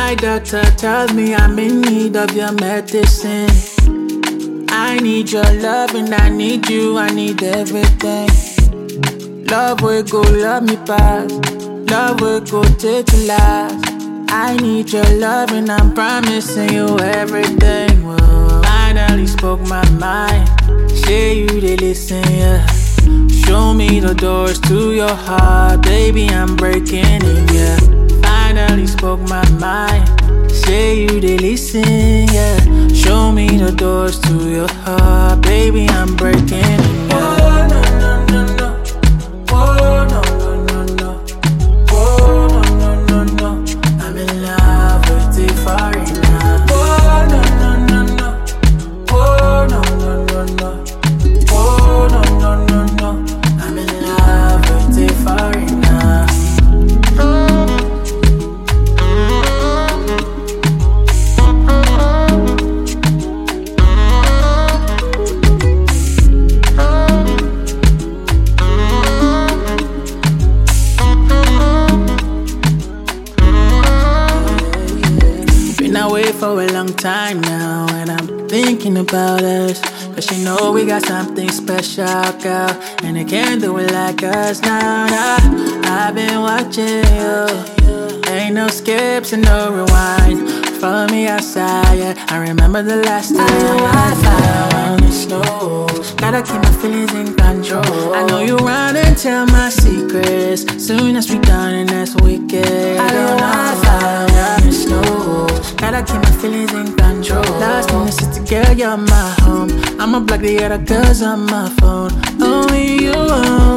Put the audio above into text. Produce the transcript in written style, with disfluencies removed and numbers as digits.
My doctor tells me I'm in need of your medicine. I need your love and I need you, I need everything. Love will go, love me past. Love will go take the last. I need your love and I'm promising you everything. Whoa, finally spoke my mind. Say you they listen, yeah. Show me the doors to your heart, baby, I'm breaking in, yeah. Finally spoke my mind. Say you they listen, yeah. Show me the doors to your heart, baby, I'm breaking in, yeah. Oh, no, no, no, no. Oh, no, no, no, no. Oh, no, no, no, no. I'm in love with the foreigner. Oh, no, no, no, no. Oh, no, no, no, no. Oh, no, no, no, no. I'm in love with the foreigner. Been away for a long time now, and I'm thinking about us. Cause you know we got something special, girl, and they can't do it like us now, nah. I've been watching you. Ain't no skips and no rewind. Follow me outside, yeah. I remember the last time I found the snow. Gotta keep my feelings in control. I know you run and tell my secrets. Soon as we done and that's wicked. I don't know if I the snow. Gotta keep my feelings in control. Last in the city, girl, you're my home. I'ma block the other girls on my phone. Only you.